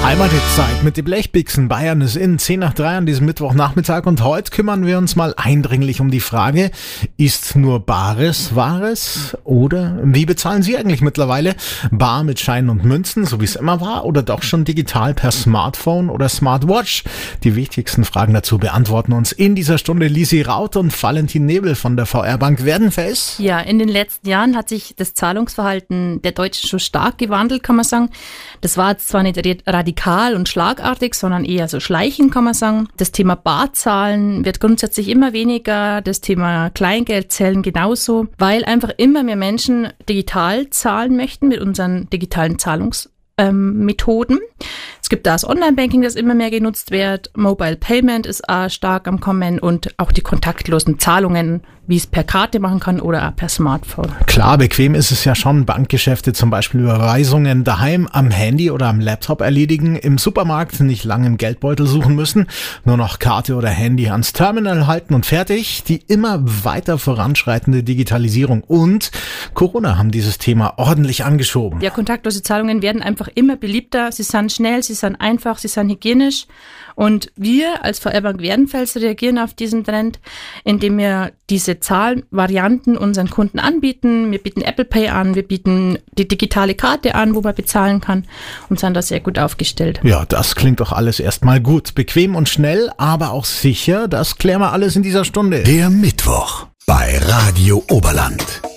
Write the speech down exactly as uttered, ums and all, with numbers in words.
Heimatzeit mit den Blechbixen. Bayern ist in zehn nach drei an diesem Mittwochnachmittag und heute kümmern wir uns mal eindringlich um die Frage, ist nur Bares Wahres oder wie bezahlen Sie eigentlich mittlerweile? Bar mit Scheinen und Münzen, so wie es immer war, oder doch schon digital per Smartphone oder Smartwatch? Die wichtigsten Fragen dazu beantworten uns in dieser Stunde Lisi Raut und Valentin Nebel von der V R-Bank Werdenfels. Ja, in den letzten Jahren hat sich das Zahlungsverhalten der Deutschen schon stark gewandelt, kann man sagen. Das war jetzt zwar nicht radikal und schlagartig, sondern eher so schleichend, kann man sagen. Das Thema Barzahlen wird grundsätzlich immer weniger, das Thema Kleingeldzählen genauso, weil einfach immer mehr Menschen digital zahlen möchten mit unseren digitalen Zahlungsmethoden. Es gibt da das Online-Banking, das immer mehr genutzt wird. Mobile Payment ist auch stark am Kommen und auch die kontaktlosen Zahlungen, wie es per Karte machen kann oder auch per Smartphone. Klar, bequem ist es ja schon, Bankgeschäfte, zum Beispiel Überweisungen daheim am Handy oder am Laptop erledigen, im Supermarkt nicht lange im Geldbeutel suchen müssen, nur noch Karte oder Handy ans Terminal halten und fertig. Die immer weiter voranschreitende Digitalisierung und Corona haben dieses Thema ordentlich angeschoben. Ja, kontaktlose Zahlungen werden einfach immer beliebter. Sie sind schnell, sie sind einfach, sie sind hygienisch. Und wir als V R-Bank Werdenfels reagieren auf diesen Trend, indem wir diese Zahlvarianten unseren Kunden anbieten. Wir bieten Apple Pay an, wir bieten die digitale Karte an, wo man bezahlen kann und sind da sehr gut aufgestellt. Ja, das klingt doch alles erstmal gut. Bequem und schnell, aber auch sicher. Das klären wir alles in dieser Stunde. Der Mittwoch bei Radio Oberland.